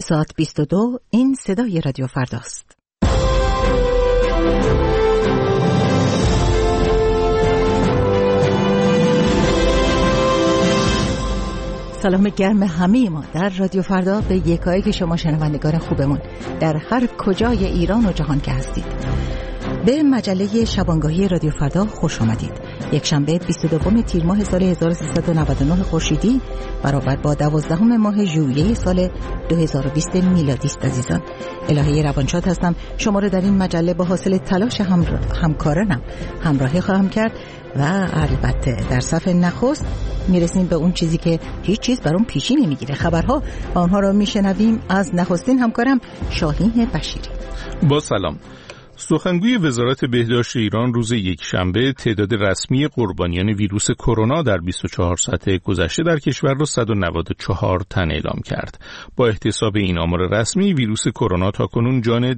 ساعت 22 این صدای رادیو فرداست. سلام گرم همه ما در رادیو فردا به یکایی که شما شنوندگان خوبمون در هر کجای ایران و جهان که هستید. به مجله شبانگاهی رادیو فردا خوش آمدید. یک شنبه 22 تیر ماه سال 1399 خورشیدی برابر با 12 ماه ژوئیه سال 2020 میلادی است. عزیزان، الهه روانشاد هستم. شما رو در این مجله با حاصل تلاش همکارانم همراهی خواهم کرد و البته در صف نخست میرسیم به اون چیزی که هیچ چیز بر اون پیشی نمیگیره، خبرها و آنها رو میشنویم از نخستین همکارم شاهین بشیری. با سلام. سخنگوی وزارت بهداشت ایران روز یکشنبه تعداد رسمی قربانیان ویروس کرونا در 24 ساعت گذشته در کشور را 194 تن اعلام کرد. با احتساب این آمار رسمی، ویروس کرونا تاکنون جان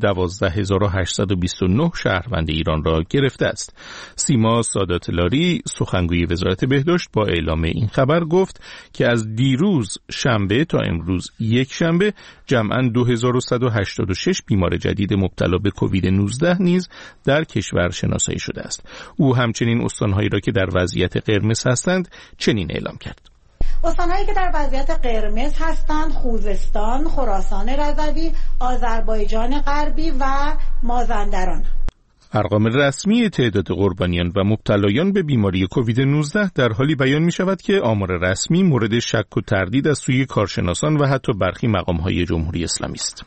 12829 شهروند ایران را گرفته است. سیما سادات‌لاری، سخنگوی وزارت بهداشت، با اعلام این خبر گفت که از دیروز شنبه تا امروز یکشنبه جمعاً 2186 بیمار جدید مبتلا به کووید 19 نیز در کشور شناسایی شده است. او همچنین استان‌هایی را که در وضعیت قرمز هستند چنین اعلام کرد: استان‌هایی که در وضعیت قرمز هستند خوزستان، خراسان رضوی، آذربایجان غربی و مازندران. ارقام رسمی تعداد قربانیان و مبتلایان به بیماری کووید 19 در حالی بیان می شود که آمار رسمی مورد شک و تردید از سوی کارشناسان و حتی برخی مقام‌های جمهوری اسلامی است.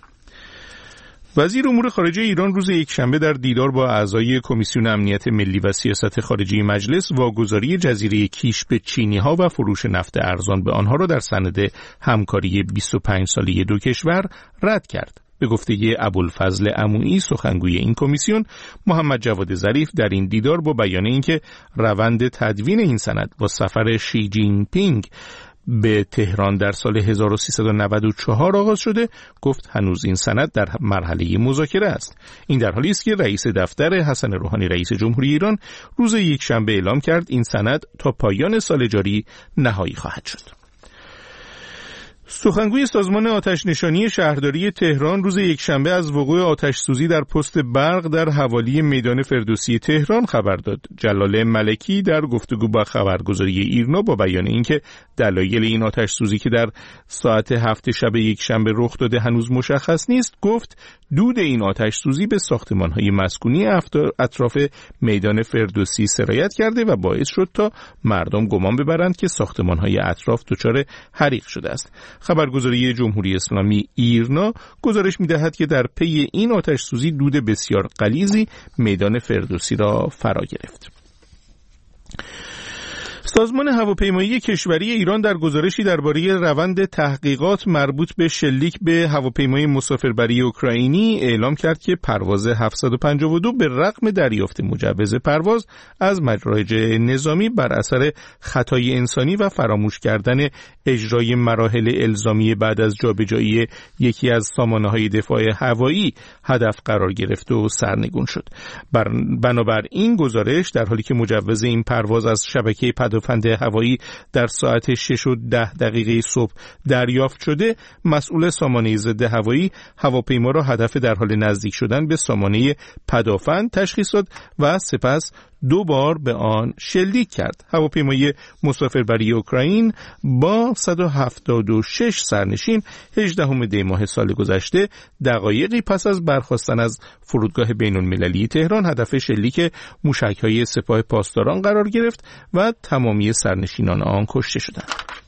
وزیر امور خارجه ایران روز یکشنبه در دیدار با اعضای کمیسیون امنیت ملی و سیاست خارجی مجلس واگذاری جزیره کیش به چینی‌ها و فروش نفت ارزان به آنها را در سند همکاری 25 ساله دو کشور رد کرد. به گفته ابوالفضل عمویی، سخنگوی این کمیسیون، محمد جواد ظریف در این دیدار با بیان اینکه روند تدوین این سند با سفر شی جین پینگ به تهران در سال 1394 آغاز شده، گفت هنوز این سند در مرحله مذاکره است. این در حالی است که رئیس دفتر حسن روحانی رئیس جمهوری ایران روز یکشنبه اعلام کرد این سند تا پایان سال جاری نهایی خواهد شد. سخنگوی سازمان آتش‌نشانی شهرداری تهران روز یکشنبه از وقوع آتش‌سوزی در پست برق در حوالی میدان فردوسی تهران خبر داد. جلال ملکی در گفتگو با خبرگزاری ایرنا با بیان اینکه دلایل این آتش‌سوزی که در ساعت 7 شب یکشنبه رخ داده هنوز مشخص نیست، گفت دود این آتش‌سوزی به ساختمان‌های مسکونی اطراف میدان فردوسی سرایت کرده و باعث شد تا مردم گمان ببرند که ساختمان‌های اطراف دچار حریق شده است. خبرگزاری جمهوری اسلامی ایرنا گزارش می‌دهد که در پی این آتش‌سوزی دود بسیار غلیظی میدان فردوسی را فرا گرفت. سازمان هواپیمایی کشوری ایران در گزارشی درباره روند تحقیقات مربوط به شلیک به هواپیمای مسافربری اوکراینی اعلام کرد که پرواز 752 به رغم دریافت مجوز پرواز از مجرای نظامی بر اثر خطای انسانی و فراموش کردن اجرای مراحل الزامی بعد از جابجایی یکی از سامانه‌های دفاع هوایی هدف قرار گرفت و سرنگون شد. بنابر این گزارش، در حالی که مجوز این پرواز از شبکه پدافند هوایی در ساعت 6:10 صبح دریافت شده، مسئول سامانه ضد هوایی هواپیما را هدف در حال نزدیک شدن به سامانه پدافند تشخیص داد و سپس 2 بار به آن شلیک کرد. هواپیمای مسافربری اوکراین با 176 سرنشین 18 دی ماه سال گذشته دقایقی پس از برخاستن از فرودگاه بین‌المللی تهران هدف شلیک موشک‌های سپاه پاسداران قرار گرفت و تمامی سرنشینان آن کشته شدند.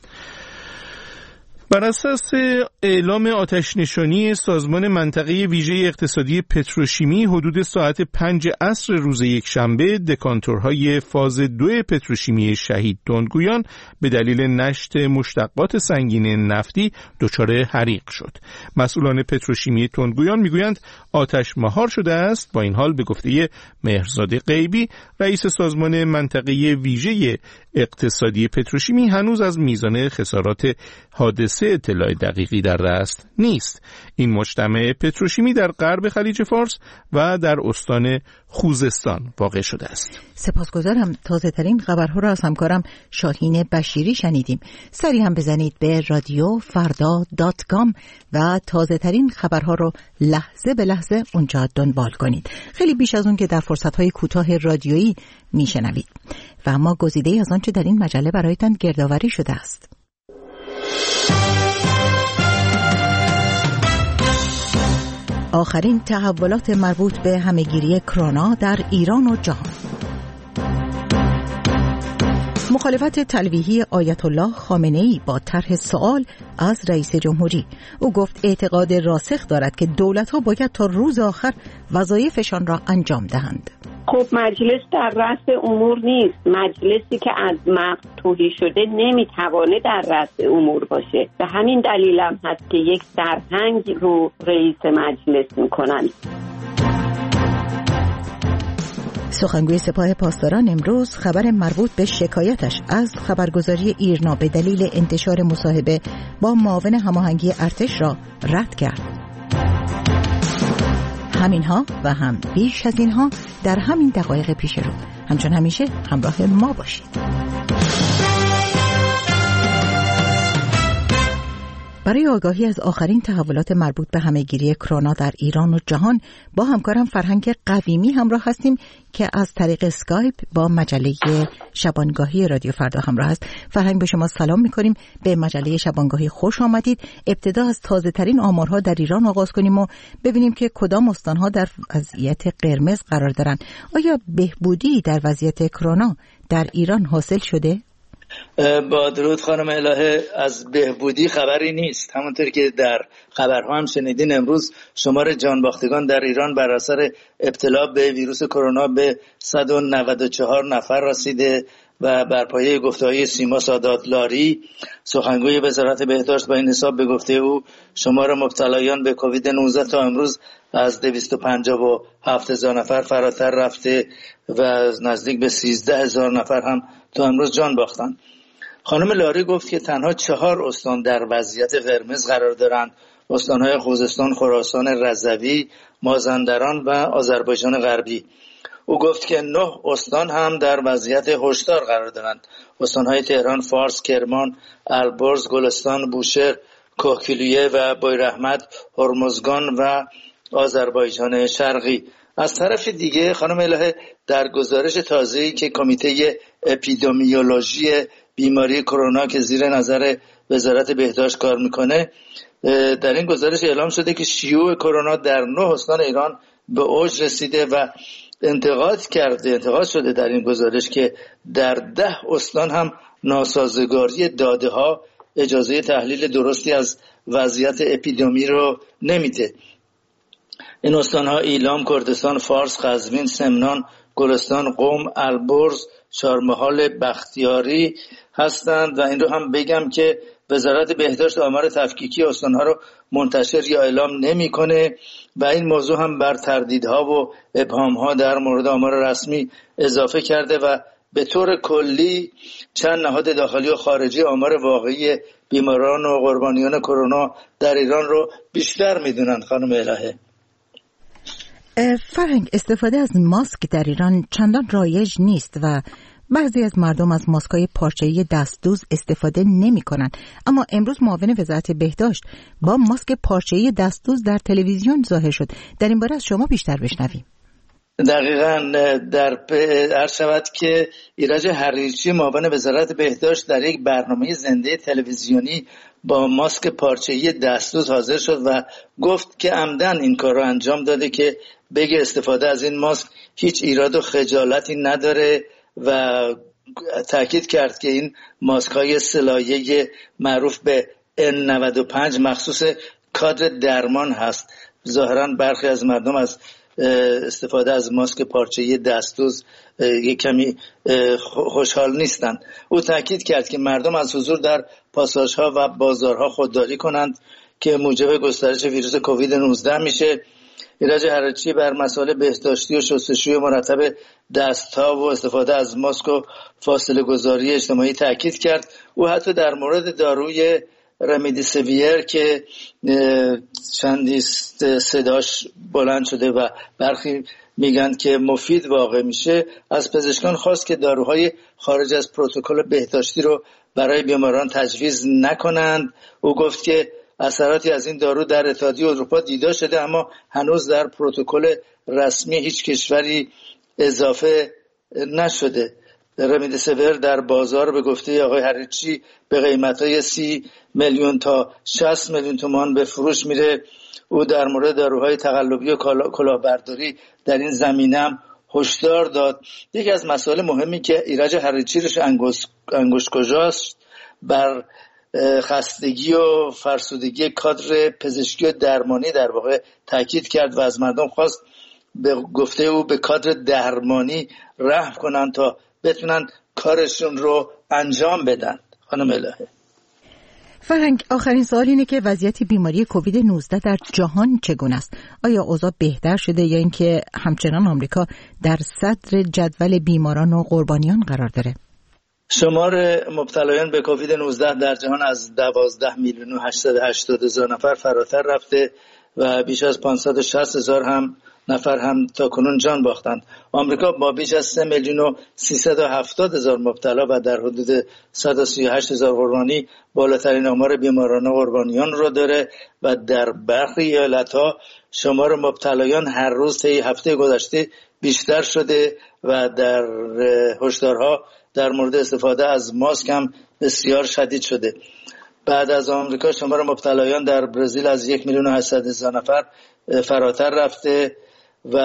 بر اساس اعلام آتش‌نشانی سازمان منطقه ویژه اقتصادی پتروشیمی، حدود ساعت 5 عصر روز یکشنبه دکانتورهای فاز 2 پتروشیمی شهید تندگویان به دلیل نشت مشتقات سنگین نفتی دچار حریق شد. مسئولان پتروشیمی تندگویان میگویند آتش مهار شده است. با این حال به گفته مهرزاد غیبی، رئیس سازمان منطقه ویژه اقتصادی پتروشیمی، هنوز از میزان خسارات حادثه حادثه اطلاع دقیقی در دست نیست. این مجتمع پتروشیمی در غرب خلیج فارس و در استان خوزستان واقع شده است. سپاسگزارم. تازه ترین خبرها را از همکارم شاهین بشیری شنیدیم. سری هم بزنید به radiofrda.com و تازه ترین خبرها رو لحظه به لحظه اونجا دنبال کنید. خیلی بیش از اون که در فرصت‌های کوتاه رادیویی میشنوید. و اما گزیده‌ای از آنچه در این مجله برایتان گردآوری شده است. آخرین تحولات مربوط به همه‌گیری کرونا در ایران و جهان. مخالفت تلویحی آیت الله خامنه‌ای با طرح سوال از رئیس جمهوری. او گفت اعتقاد راسخ دارد که دولت‌ها باید تا روز آخر وظایفشان را انجام دهند. خب مجلس در رأس امور نیست. مجلسی که از مغز تهی شده نمیتوانه در رأس امور باشه. به همین دلیل هم هست که یک سرهنگ رو رئیس مجلس میکنن. سخنگوی سپاه پاسداران امروز خبر مربوط به شکایتش از خبرگزاری ایرنا به دلیل انتشار مصاحبه با معاون هماهنگی ارتش را رد کرد. همینها و هم بیش از اینها در همین دقایق پیش رو. همچون همیشه همراه ما باشید. برای آگاهی از آخرین تحولات مربوط به همه‌گیری کرونا در ایران و جهان با همکارم فرهنگ قویمی همراه هستیم که از طریق اسکایپ با مجله شبانگاهی رادیو فردا همراه است. فرهنگ، به شما سلام می‌کنیم. به مجله شبانگاهی خوش آمدید. ابتدا از تازه‌ترین آمارها در ایران آغاز کنیم و ببینیم که کدام استان‌ها در وضعیت قرمز قرار دارند. آیا بهبودی در وضعیت کرونا در ایران حاصل شده؟ با درود خانم الهه، از بهبودی خبری نیست. همونطور که در خبرها هم شنیدین، امروز شمار جانباختگان در ایران بر اثر ابتلا به ویروس کرونا به 194 نفر رسیده و بر پایه گفته‌های سیما سادات لاری، سخنگوی وزارت بهداشت، با این حساب به گفته او شمار مبتلایان به کووید 19 تا امروز از 257,000 نفر فراتر رفته و نزدیک به 13,000 نفر هم تا امروز جان باختن. خانم لاری گفت که تنها 4 استان در وضعیت قرمز قرار دارند: استان‌های خوزستان، خراسان، رضوی، مازندران و آذربایجان غربی. او گفت که 9 استان هم در وضعیت هشدار قرار دارند: استان‌های تهران، فارس، کرمان، البرز، گلستان، بوشهر، کوهگیلویه و بویراحمد، هرمزگان و آذربایجان شرقی. از طرف دیگه خانم الهه، در گزارش تازه‌ای که کمیته اپیدمیولوژی بیماری کرونا که زیر نظر وزارت بهداشت کار میکنه، در این گزارش اعلام شده که شیوع کرونا در 9 استان ایران به اوج رسیده و انتقاد شده در این گزارش که در 10 استان هم ناسازگاری داده ها اجازه تحلیل درستی از وضعیت اپیدمی رو نمیده. این استان‌ها ایلام، کردستان، فارس، قزوین، سمنان، گلستان، قم، البرز، چهارمحال، بختیاری هستند. و این رو هم بگم که وزارت بهداشت آمار تفکیکی استان‌ها رو منتشر یا اعلام نمی‌کنه و این موضوع هم بر تردیدها و ابهام‌ها در مورد آمار رسمی اضافه کرده و به طور کلی چند نهاد داخلی و خارجی آمار واقعی بیماران و قربانیان کرونا در ایران رو بیشتر می‌دونن. خانم الهه، فرهنگ، استفاده از ماسک در ایران چندان رایج نیست و بعضی از مردم از ماسک‌های پارچه‌ای دستدوز استفاده نمی‌کنند. اما امروز معاون وزارت بهداشت با ماسک پارچه‌ای دستدوز در تلویزیون ظاهر شد. در این باره از شما بیشتر بشنویم. دقیقاً عرض شود که ایرج حریچی معاون وزارت بهداشت در یک برنامه زنده تلویزیونی با ماسک پارچه‌ای دستدوز حاضر شد و گفت که عمدن این کار رو انجام داده که بگه استفاده از این ماسک هیچ ایراد و خجالتی نداره و تاکید کرد که این ماسک‌های سلایه معروف به N95 مخصوص کادر درمان هست. ظاهراً برخی از مردم از استفاده از ماسک پارچه‌ای دستدوز یک کمی خوشحال نیستند. او تاکید کرد که مردم از حضور در پاساژها و بازارها خودداری کنند که موجب گسترش ویروس کووید 19 میشه. ایرج حریچی بر مسائل بهداشتی و شستشوی مرتب دست‌ها و استفاده از ماسک و فاصله گذاری اجتماعی تاکید کرد. او حتی در مورد داروی رمدیسیویر که چندی صداش بلند شده و برخی میگن که مفید واقع میشه، از پزشکان خواست که داروهای خارج از پروتکل بهداشتی رو برای بیماران تجویز نکنند. او گفت که اثراتی از این دارو در اتحادیه اروپا دیده شده اما هنوز در پروتکل رسمی هیچ کشوری اضافه نشده. رمدیسیویر در بازار به گفته آقای هریچی به قیمت‌های 30 میلیون تا 60 میلیون تومان به فروش میره. او در مورد داروهای تقلبی و کلاهبرداری در این زمینه هم هشدار داد. یکی از مسائل مهمی که ایرج هریچی روش انگشت گذاشت بر خستگی و فرسودگی کادر پزشکی و درمانی در واقع تاکید کرد و از مردم خواست به گفته او به کادر درمانی رحم کنن تا بتونن کارشون رو انجام بدن. خانم الهه فرهنگ، آخرین سوال اینه که وضعیت بیماری کووید 19 در جهان چگونه است؟ آیا اوضاع بهتر شده یا اینکه همچنان آمریکا در صدر جدول بیماران و قربانیان قرار داره؟ شمار مبتلایان به کووید 19 در جهان از 12 میلیون و 880 هزار نفر فراتر رفته و بیش از 560 هزار نفر هم تا کنون جان باختند. آمریکا با بیش از 3 میلیون و 370 هزار مبتلا و در حدود 138 هزار قربانی بالاترین آمار بیماران و قربانیان را داره و در برخی ایالت‌ها شمار مبتلایان هر روز طی هفته گذشته بیشتر شده و در هشدارها در مورد استفاده از ماسک هم بسیار شدید شده. بعد از آمریکا شمار مبتلایان در برزیل از 1 میلیون و 800 هزار نفر فراتر رفته و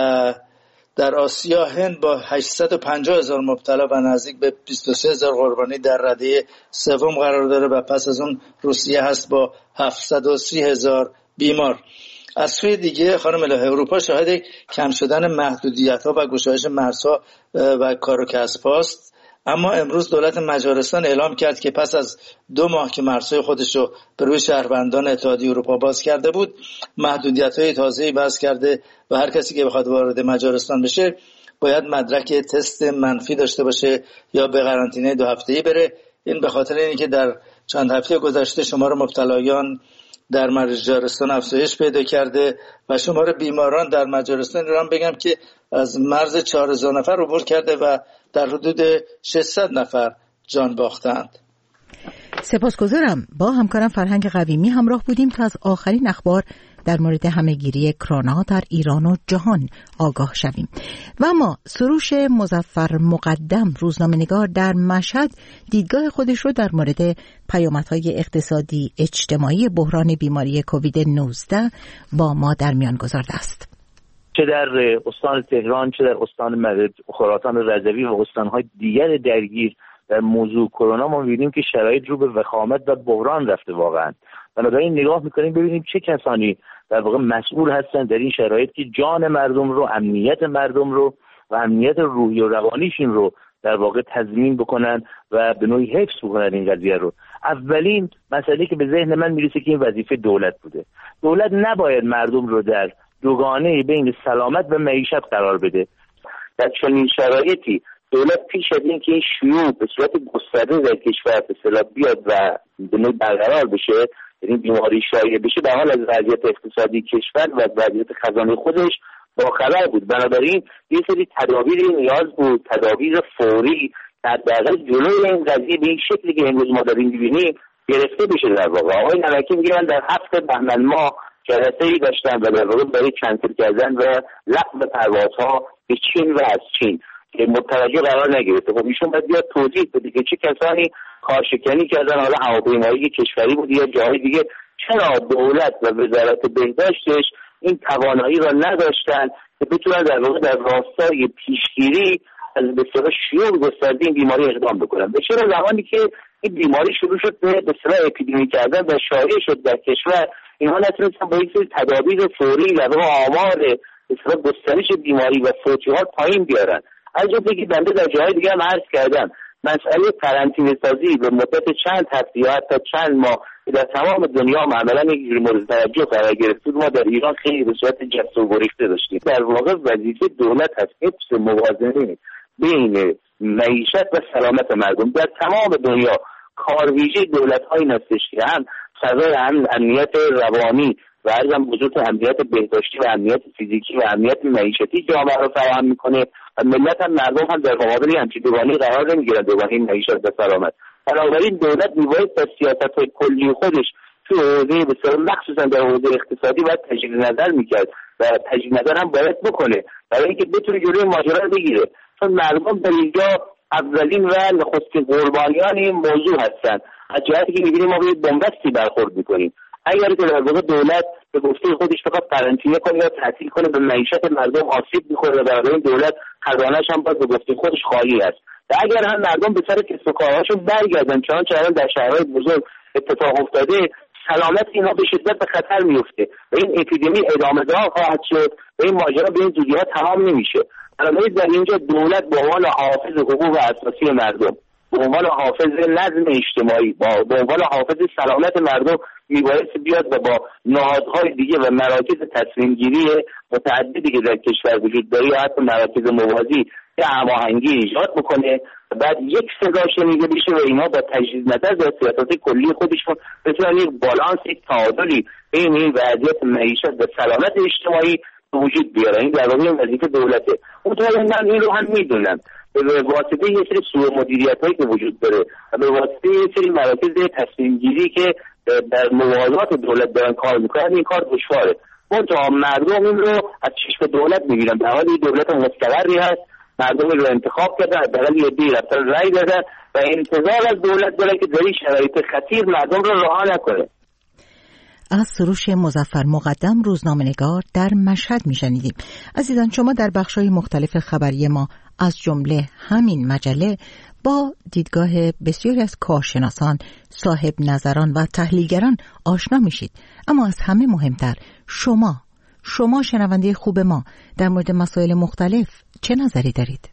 در آسیا هند با 850 هزار مبتلا و نزدیک به 23 هزار قربانی در رده سوم قرار داره و پس از اون روسیه هست با 730 هزار بیمار. از سوی دیگه خانم الهه، اروپا شاهد کم شدن محدودیت‌ها و گشایش مرزها و کار و کسب است، اما امروز دولت مجارستان اعلام کرد که پس از 2 ماه که مرزهای خودش رو به روی شهروندان اتحادیه اروپا باز کرده بود، محدودیت‌های تازه‌ای وضع کرده و هر کسی که بخواد وارد مجارستان بشه باید مدرک تست منفی داشته باشه یا به قرنطینه 2 هفته‌ای بره. این به خاطر اینه که در چند هفته گذشته شمار مبتلایان در مجارستان افزایش پیدا کرده و شمار بیماران در مجارستان ایران بگم که از مرز 4000 نفر عبور کرده و در حدود 600 نفر جان باختند. سپاسگزارم. با همکارم فرهنگ قویمی همراه بودیم تا از آخرین اخبار در مورد همهگیری کرونا در ایران و جهان آگاه شویم. و اما سروش مظفر مقدم، روزنامه‌نگار در مشهد، دیدگاه خودش رو در مورد پیامدهای اقتصادی اجتماعی بحران بیماری کووید 19 با ما در میان گذارده است. چه در استان تهران، چه در استان خراسان رضوی و استان‌های دیگر درگیر در موضوع کرونا ما می‌بینیم که شرایط رو به وخامت و بحران رفته واقعا. بنابراین نگاه می‌کنیم ببینیم چه کسانی در واقع مسئول هستند در این شرایط که جان مردم رو، امنیت مردم رو و امنیت روحی و روانیشون رو در واقع تضمین بکنن و به نوعی حفظ بکنن این قضیه رو. اولین مسئله که به ذهن من میرسه که این وظیفه دولت بوده. دولت نباید مردم رو در دوگانه بین سلامت و معیشت قرار بده. در چنین شرایطی دولت پیش از این که این شیوع به صورت گسترده در کشور به اصطلاح بیاد و به نوعی برقرار بشه، یعنی بیماری شایع بشه، در حال از وضعیت اقتصادی کشور و وضعیت خزانه خودش باخبر بود. بنابراین یه سری تدابیر نیاز بود، تدابیر فوری، حداقل جلوی این قضیه به این شکلی که امروز ما داریم می‌بینیم گرفته بشه. در واقع آقای نمکی میگه من در 7 بهمن ماه جلسه‌ای داشتم و در واقع برای کنسل کردن و لغو پروازها به چین و از چین که متوجه قرار نگرفته. خب ایشون باید بیاد توضیح بده که چه کسانی کارشکنی کردن، حالا هواپیمایی کشوری بود یا جای دیگه، چرا دولت و وزارت بهداشتش این توانایی را نداشتن که بتونن در واقع در راستای پیشگیری از بسیار شیوع گسترده این بیماری اقدام بکنن. به چرا زمانی که این بیماری شروع شد به اصطلاح اپیدمی کردن و شایع شد در کشور، اینها نتونستن با یک سری تدابیر فوری و آمار اصطلاح گسترش بیماری و فوتی‌ها پایین بیارن. از جمله که بنده در جاهای دیگه هم عرض کردم، مسئله قرنطینه سازی به مدت چند هفته یا حتی چند ماه در تمام دنیا عملاً یک مورد توجه قرار گرفت، ما در ایران خیلی به صورت جست و گریخته داشتیم. در واقع وظیفه دولت هست حفظ موازنه بین معیشت و سلامت مردم. در تمام دنیا کارویژه دولت‌هایی هستش که هم فضای امنیت روانی و ارزم بزرگ امنیت بهداشتی و امنیت فیزیکی و امنیت معیشتی جامعه رو فراهم میکنه و ملت هم مردم هم در مقابل همچین دوگانه‌ای قرار نمیگیرن، دوگانه معیشت و سلامت. بنابراین دولت میباید با سیاست‌های کلی خودش تو حوزه بسیار مخصوصا در حوزه اقتصادی باید تجدید نظر میکرد و تجدید نظر هم باید بکنه برای اینکه بتونه جلوی ماجرا رو بگیره، چون مردم در اینجا اولین و نخستین قربانیان این موضوع هستن. از جهتی که می‌بینیم ما به بنبستی برخورد می‌کنیم. اگر که در واقع دولت به گفته خودش فقط قرنطینه کنه یا تعطیل کنه به معیشت مردم آسیب می‌خوره و برای دولت خزانه‌اش هم باز به گفته خودش خالی است. و اگر هم مردم به سر کسب و کارهاشون برگردن چنانچه الان در شهرهای بزرگ اتفاق افتاده، سلامت اینا به شدت به خطر میفته و این اپیدمی ادامه دار خواهد شد و این ماجرا به این زودی‌ها تمام نمیشه. بنابراین در اینجا دولت به عنوان حافظ حقوق اساسی مردم، به عنوان حافظ نظم اجتماعی، به عنوان حافظ سلامت مردم میبایست بیاد و با نهادهای دیگه و مراکز تصمیم گیری متعددی که در کشور وجود داره یا حتی مراکز موازی یه هماهنگی ایجاد بکنه و بعد یک صدا شنیده بشه و اینا با تجدید نظر در سیاست کلی خودشون بتونن یک بالانس، یک تعادلی بین این وضعیت معیشت و سلامت اجتماعی وجود بیاره. این در واقع وظیفه دولته. اونطور من این رو هم میدونم به واسطه یه سری سوء مدیریت‌هایی که وجود داره و به واسطه یه سری مراکز تصمیم گیری که در موازات دولت دارن کار میکنن این کار دشواره. منتها مردم این رو از چشم دولت میبینن، در حالی دولت مستقری هست، مردم رو انتخاب کرده، حداقل یه عده‌ای رفتن رأی دادن و انتظار از دولت داره که در این شرایط خطیر مردم رو رها نکنه. از سروش مظفر مقدم، روزنامه‌نگار در مشهد میشنیدیم. عزیزان، شما در بخش‌های مختلف خبری ما از جمله همین مجله با دیدگاه بسیاری از کارشناسان، صاحب نظران و تحلیلگران آشنا میشید. اما از همه مهمتر شما شنونده خوب ما در مورد مسائل مختلف چه نظری دارید؟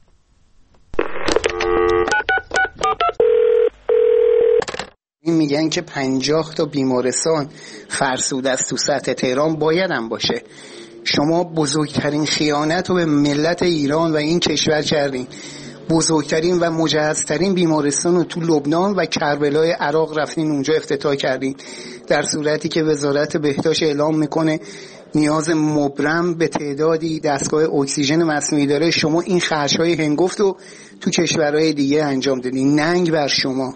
میگن که 50 تا بیمارستان فرسوده از تو سطح تهران باید هم باشه. شما بزرگترین خیانت رو به ملت ایران و این کشور کردین. بزرگترین و مجهزترین بیمارستان رو تو لبنان و کربلای عراق رفتین اونجا افتتاح کردین، در صورتی که وزارت بهداشت اعلام میکنه نیاز مبرم به تعدادی دستگاه اکسیژن مصنوعی داره. شما این خرج‌های هنگفت رو تو کشورهای دیگه انجام دادین. ننگ بر شما.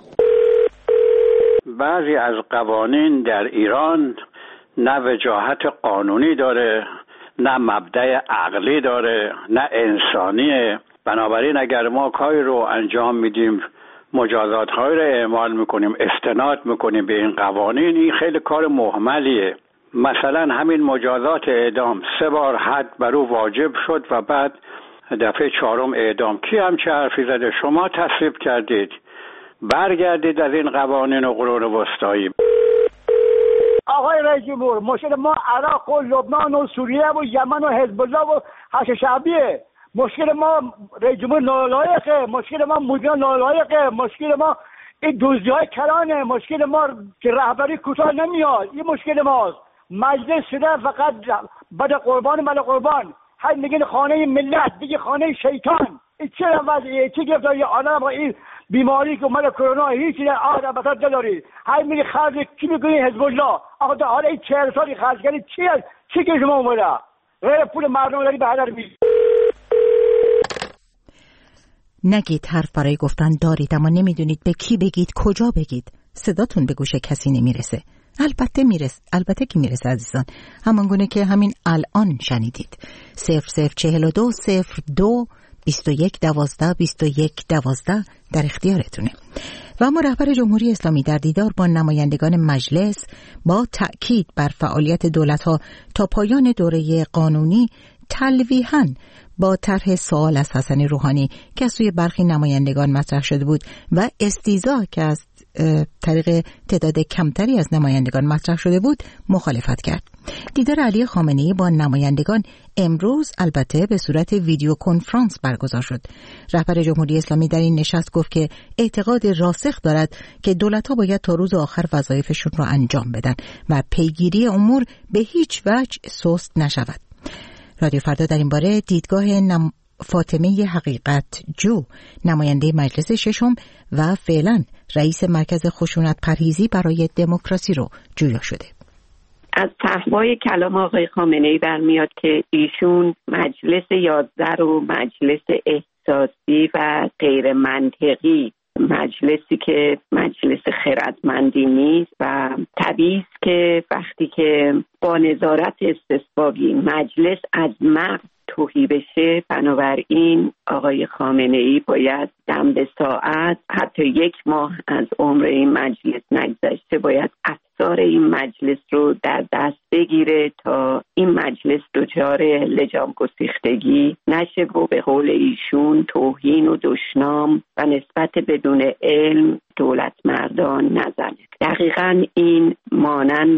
بعضی از قوانین در ایران نه وجاهت قانونی داره، نه مبدأ عقلی داره، نه انسانیه. بنابراین اگر ما کاری رو انجام میدیم، مجازات‌هایی رو اعمال میکنیم، استناد میکنیم به این قوانین، این خیلی کار مهملیه. مثلا همین مجازات اعدام 3 بار حد بر او واجب شد و بعد دفعه 4م اعدام. کی همچه حرفی زده؟ شما تصویب کردید. برگردید از این قوانین و قرون وسطایی. آقای رئیس جمهور، مشکل ما عراق و لبنان و سوریه و یمن و حزب الله و حشد شعبیه. مشکل ما رئیس جمهور نالایقه، مشکل ما مدیران نالایقه، مشکل ما این دزدی‌های کلانه، مشکل ما که رهبری کوتاه نمیاد. این مشکل ماست. مجلس شده فقط بد قربان. هر میگن خانه ملت، دیگه خانه شیطان. این چه وضعیه؟ چه گفتار یه آدم با این بیماری که اومده کرونا هیچی در آدم بسات نداری. هر میگه خرج کی میکنی؟ حزب الله. آقا تا حالا این 40 سالی خرج کردی چی است؟ چی که شما اومده؟ غیر پول مردم داری به هدر می‌ریزی. نگید حرف برای گفتن دارید اما نمیدونید به کی بگید، کجا بگید. صداتون به گوش کسی نمیرسه. البته که میرسه عزیزان، همان گونه که همین الان شنیدید. 0042 02 21 12 21 12 در اختیارتونه. و اما رهبر جمهوری اسلامی در دیدار با نمایندگان مجلس با تأکید بر فعالیت دولت‌ها تا پایان دوره قانونی تلویحاً با طرح سوال از حسن روحانی که از سوی برخی نمایندگان مطرح شده بود و استیضاح که از طریق تعداد کمتری از نمایندگان مطرح شده بود مخالفت کرد. دیدار علی خامنه‌ای با نمایندگان امروز البته به صورت ویدیو کنفرانس برگزار شد. رهبر جمهوری اسلامی در این نشست گفت که اعتقاد راسخ دارد که دولت‌ها باید تا روز آخر وظایفشون را انجام بدن و پیگیری امور به هیچ وجه سست نشود. رادیو فردا در این باره دیدگاه فاطمه حقیقت جو، نماینده مجلس ششم و فعلا رئیس مرکز خشونت پرهیزی برای دموکراسی رو جویا شده. از صحبای کلام آقای خامنه‌ای برمیاد که ایشون مجلس 11 رو مجلس احساسی و غیر منطقی، مجلسی که مجلس خردمندی نیست و طبیعی است که وقتی که با نظارت استثبابی مجلس از مغز تهی بشه، بنابراین آقای خامنه‌ای باید دم به ساعت، حتی 1 ماه از عمر این مجلس نگذشته، باید افسار این مجلس رو در دست بگیره تا این مجلس دچار لجام گسیختگی نشه و به قول ایشون توهین و دشنام و نسبت بدون علم دولت مردان نزنه. دقیقاً این مانند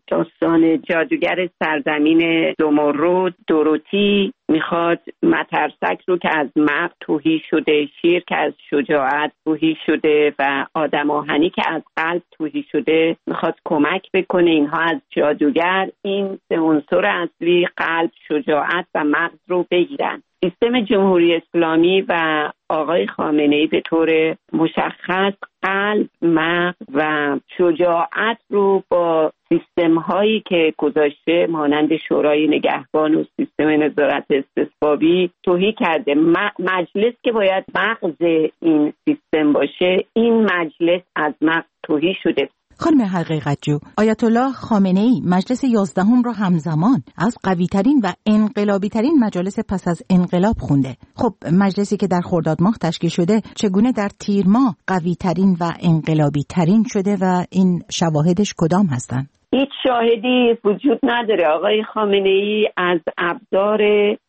داستان جادوگر سرزمین زمرد، دوروتی میخواد مترسک رو که از مغز تهی شده، شیر که از شجاعت تهی شده و آدم آهنی که از قلب تهی شده میخواد کمک بکنه اینها از جادوگر این 3 عنصر اصلی قلب، شجاعت و مغز رو بگیرن. سیستم جمهوری اسلامی و آقای خامنه‌ای به طور مشخص قلب، مغز و شجاعت رو با سیستم هایی که گذاشته مانند شورای نگهبان و سیستم نظارت استثبابی تهی کرده. مجلس که باید مغز این سیستم باشه، این مجلس از مغز تهی شده. خانم حقیقت جو، آیت الله خامنه‌ای مجلس 11 رو همزمان از قوی‌ترین و انقلابی‌ترین مجالس پس از انقلاب خونده. خب مجلسی که در خرداد ماه تشکیل شده چگونه در تیر ماه قوی‌ترین و انقلابی‌ترین شده و این شواهدش کدام هستند؟ هیچ شاهدی وجود نداره. آقای خامنه‌ای از ابزار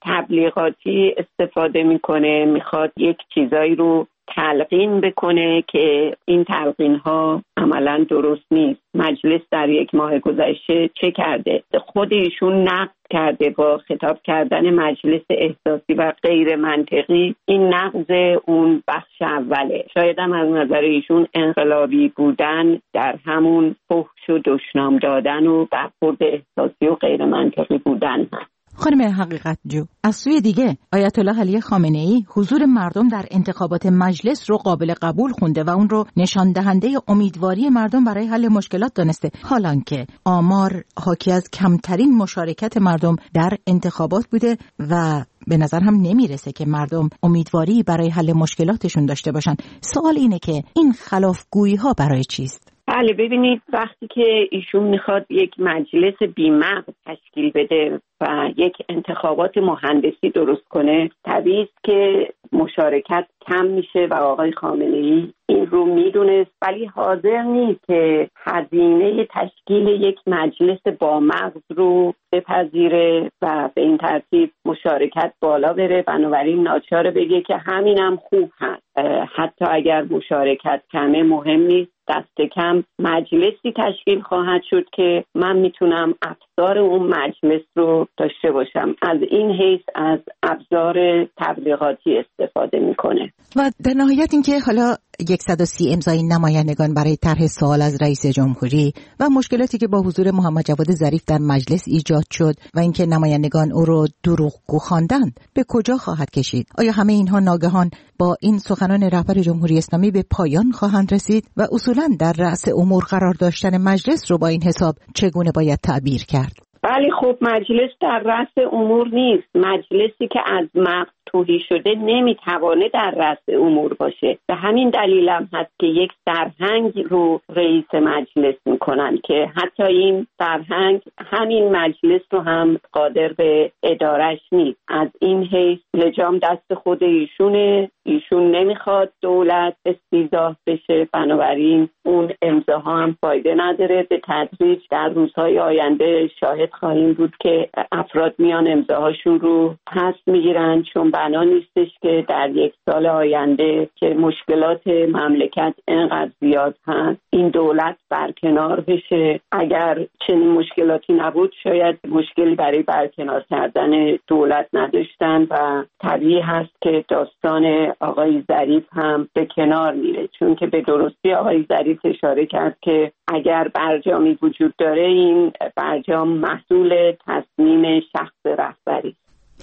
تبلیغاتی استفاده میکنه، میخواد یک چیزایی رو تلقین بکنه که این تلقین ها عملا درست نیست. مجلس در 1 ماه گذشته چه کرده؟ خود ایشون نقد کرده با خطاب کردن مجلس احساسی و غیر منطقی. این نقض اون بخش اوله. شاید هم از نظر ایشون انقلابی بودن در همون فحش و دشنام دادن و برخورد احساسی و غیر منطقی بودن هست. خانم حقیقت جو، از سوی دیگه آیت الله علی خامنه‌ای حضور مردم در انتخابات مجلس رو قابل قبول خونده و اون رو نشان دهنده امیدواری مردم برای حل مشکلات دانسته، حالان که آمار حاکی از کمترین مشارکت مردم در انتخابات بوده و به نظر هم نمیرسه که مردم امیدواری برای حل مشکلاتشون داشته باشن. سوال اینه که این خلافگویی ها برای چیست؟ بله، ببینید وقتی که ایشون میخواد یک مجلس بی‌مغز تشکیل بده و یک انتخابات مهندسی درست کنه، طبیعی است که مشارکت کم میشه و آقای خامنه‌ای این رو میدونست، ولی حاضر نیست که هزینه تشکیل یک مجلس با مغز رو بپذیره و به این ترتیب مشارکت بالا بره. بنابراین ناچار بگه که همینم خوب هست، حتی اگر مشارکت کمه مهم نیست، دست کم مجلسی تشکیل خواهد شد که من میتونم ابزار اون مجلس رو داشته باشم. از این حیث از ابزار تبلیغاتی استفاده میکنه. و در نهایت اینکه حالا 130 امضای نمایندگان برای طرح سوال از رئیس جمهوری و مشکلاتی که با حضور محمد جواد ظریف در مجلس ایجاد شد و اینکه نمایندگان او رو دروغگو خواندند به کجا خواهد کشید؟ آیا همه اینها ناگهان با این سخنان رهبر جمهوری اسلامی به پایان خواهند رسید و اصولاً در رأس امور قرار داشتن مجلس رو با این حساب چگونه باید تعبیر کرد؟ بله، خب مجلس در رأس امور نیست. مجلسی که از مغز تهی شده نمیتوانه در رأس امور باشه. به همین دلیل هم هست که یک سرهنگ رو رئیس مجلس میکنن که حتی این سرهنگ همین مجلس رو هم قادر به ادارش نیست. از این حیث لجام دست خود ایشونه، ایشون نمیخواد دولت استیضاح بشه، بنابراین اون امضاها هم فایده نداره. به تدریج در روزهای آینده شاهد خواهیم بود که افراد میان امضاهاشون رو پس میگیرن، چون بنا نیستش که در 1 سال آینده که مشکلات مملکت اینقدر زیاد هست این دولت برکنار بشه. اگر چنین مشکلاتی نبود شاید مشکلی برای برکنار کردن دولت نداشتن و طبیعی هست که داستان آقای ظریف هم به کنار میره، چون که به درستی آقای ظریف اشاره کرد که اگر برجامی وجود داره این برجام محصول تصمیم شخص رهبری.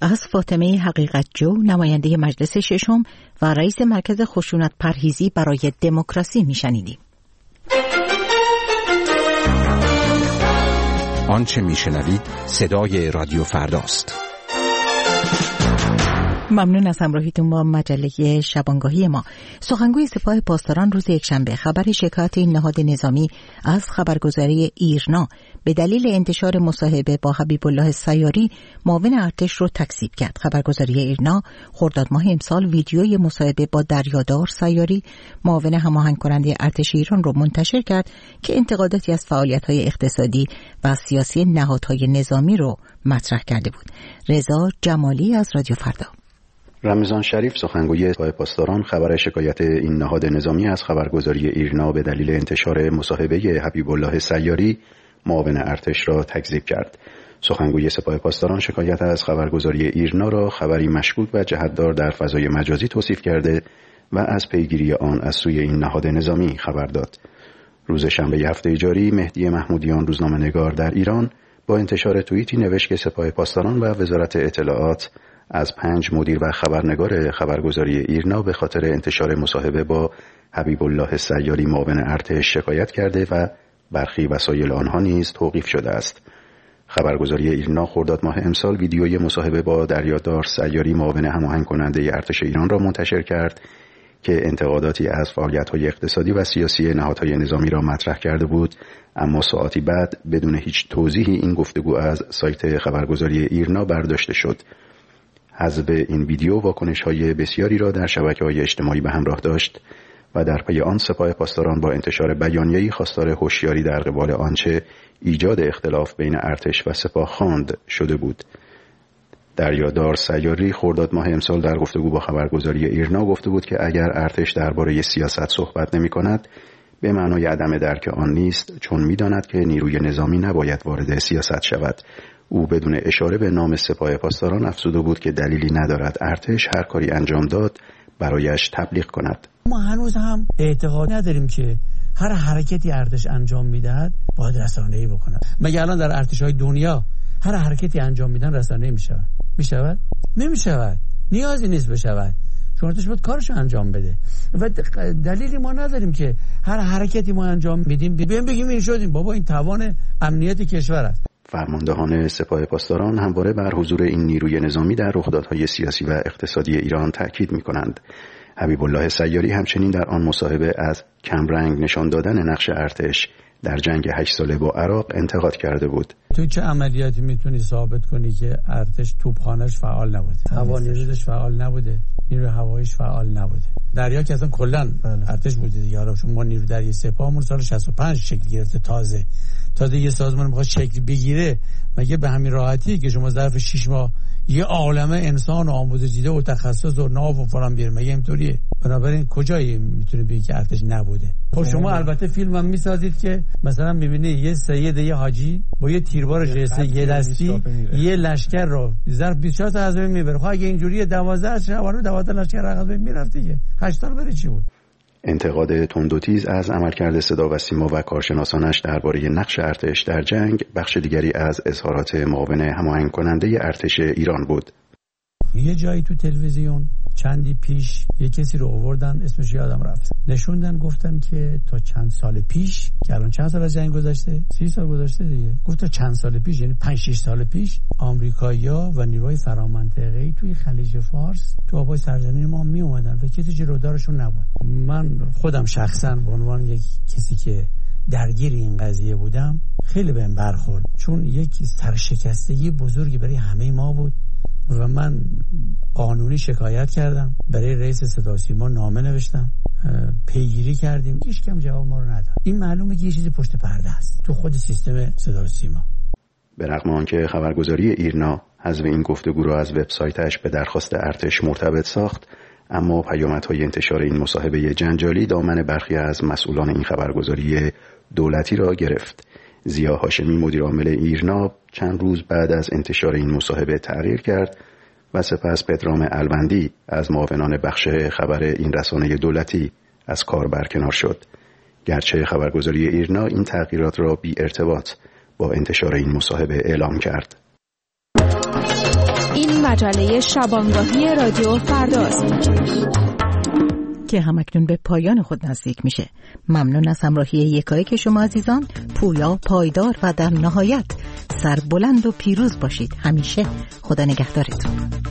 از فاطمه حقیقتجو، نماینده مجلس ششم و رئیس مرکز خشونت پرهیزی برای دموکراسی میشنیدیم. آنچه میشنوید صدای رادیو فرداست. ممنون از همراهیتون با مجله شبانگاهی ما. سخنگوی سپاه پاسداران روز یکشنبه خبر شکایت این نهاد نظامی از خبرگزاری ایرنا به دلیل انتشار مصاحبه با حبیب الله سیاری معاون ارتش رو تکذیب کرد. خبرگزاری ایرنا خرداد ماه امسال ویدیوی مصاحبه با دریادار سیاری معاون هماهنگ کننده ارتش ایران رو منتشر کرد که انتقاداتی از فعالیت‌های اقتصادی و سیاسی نهادهای نظامی رو مطرح کرده بود. رضا جمالی از رادیو فردا. رمضان شریف سخنگوی سپاه پاسداران خبر شکایت این نهاد نظامی از خبرگزاری ایرنا به دلیل انتشار مصاحبه حبیب الله سیاری معاون ارتش را تکذیب کرد. سخنگوی سپاه پاسداران شکایت از خبرگزاری ایرنا را خبری مشکوک و جهت‌دار در فضای مجازی توصیف کرده و از پیگیری آن از سوی این نهاد نظامی خبر داد. روز شنبه هفته جاری مهدی محمودیان روزنامه‌نگار در ایران با انتشار توییتی نوشت که سپاه پاسداران و وزارت اطلاعات از 5 مدیر و خبرنگار خبرگزاری ایرنا به خاطر انتشار مصاحبه با حبیب الله سیاری معاون ارتش شکایت کرده و برخی وسایل آنها نیز توقیف شده است. خبرگزاری ایرنا خرداد ماه امسال ویدیوی مصاحبه با دریادار سیاری معاون هماهنگ کننده ارتش ایران را منتشر کرد که انتقاداتی از فعالیت‌های اقتصادی و سیاسی نهادهای نظامی را مطرح کرده بود، اما ساعتی بعد بدون هیچ توضیحی این گفتگو از سایت خبرگزاری ایرنا برداشته شد. حذف این ویدیو واکنش‌های بسیاری را در شبکه‌های اجتماعی به همراه داشت و در پی آن سپاه پاسداران با انتشار بیانیه‌ای خواستار هوشیاری در قبال آنچه ایجاد اختلاف بین ارتش و سپاه خواند شده بود. دریادار سیاری خرداد ماه امسال در گفتگو با خبرگزاری ایرنا گفته بود که اگر ارتش درباره سیاست صحبت نمی‌کند به معنای عدم درک آن نیست، چون می‌داند که نیروی نظامی نباید وارد سیاست شود. او بدون اشاره به نام سپاه پاسداران افزوده بود که دلیلی ندارد ارتش هر کاری انجام داد برایش تبلیغ کند. ما هنوز هم اعتقاد نداریم که هر حرکتی ارتش انجام میدهد باید رسانه‌ای بکند. مگه الان در ارتش‌های دنیا هر حرکتی انجام میدن رسانه‌ای میشود؟ نمیشود. نیازی نیست بشود. چون ارتش باید کارشو انجام بده. و دلیلی ما نداریم که هر حرکتی ما انجام میدیم بگیم این شدیم. بابا این توان امنیت کشور است. فرماندهان سپاه پاسداران همواره بر حضور این نیروی نظامی در رخدادهای سیاسی و اقتصادی ایران تاکید می‌کنند. حبیب الله سیاری همچنین در آن مصاحبه از کمرنگ نشان دادن نقش ارتش در جنگ 8 ساله با عراق انتقاد کرده بود. تو چه عملیاتی میتونی ثابت کنی که ارتش توپخانه‌اش فعال نبوده؟ هوانیروش فعال نبوده؟ نیروی هواییش فعال نبوده؟ دریا که اصلا کلا ارتش بوده دیگه. حالا چون ما نیروی دریایی سپاهمون سال 65 شکل گرفته، تازه یه سازمان میخواد شکل بگیره، مگه به همین راحتی که شما ظرف 6 ماه یه عالمه انسان و آموزش دیده و تخصص و ناو و فلان بیاره؟ مگه اینطوریه؟ بنابراین کجایی میتونه بگی که ارتش نبوده؟ خب شما البته فیلم هم میسازید که مثلا میبینی یه سید یه حاجی با یه تیربار جسه یه دستی یه لشکر رو ظرف 24 ساعت از بین میبره. خب اگه اینجوریه 12 شهوار 12 لشکر از بین میرفت دیگه. 8 سال بره چی بود؟ انتقاد تند و تیز از عملکرد صدا و سیما و کارشناسانش درباره نقش ارتش در جنگ بخش دیگری از اظهارات معاون هماهنگ کننده ارتش ایران بود. یه جایی تو تلویزیون چندی پیش یه کسی رو آوردن، اسمش یادم رفت، نشوندن گفتن که تا چند سال پیش، که الان چند سال از جنگ گذشته؟ 30 سال گذشته دیگه، گفت تا چند سال پیش، یعنی 5-6 سال پیش، آمریکایی‌ها و نیروهای فرامنطقه‌ای توی خلیج فارس تو آبای سرزمین ما می اومدن و کسی جلودارشون نبود. من خودم شخصا به عنوان یک کسی که درگیر این قضیه بودم خیلی بهم برخورد، چون یک سرشکستگی بزرگی برای همه ما بود و من قانونی شکایت کردم، برای رئیس صدا و سیما نامه نوشتم، پیگیری کردیم، هیچ کم جواب ما رو نداد. این معلومه که یه چیزی پشت پرده است تو خود سیستم صدا و سیما. به رغم آنکه خبرگزاری ایرنا حذف این گفتگو را از وبسایتش به درخواست ارتش مرتبط ساخت، اما پیامدهای انتشار این مصاحبه جنجالی دامن برخی از مسئولان این خبرگزاری دولتی را گرفت. ضیا هاشمی مدیر عامل ایرنا چند روز بعد از انتشار این مصاحبه تغییر کرد و سپس پدرام الوندی از معاونان بخش خبر این رسانه دولتی از کار برکنار شد. گرچه خبرگزاری ایرنا این تغییرات را بی ارتباط با انتشار این مصاحبه اعلام کرد. این مجله شبانگاهی رادیو فرداست که همکنون به پایان خود نزدیک میشه. ممنون از همراهی یکایک شما عزیزان. پویا، پایدار و در نهایت سربلند و پیروز باشید. همیشه خدا نگهدارتون.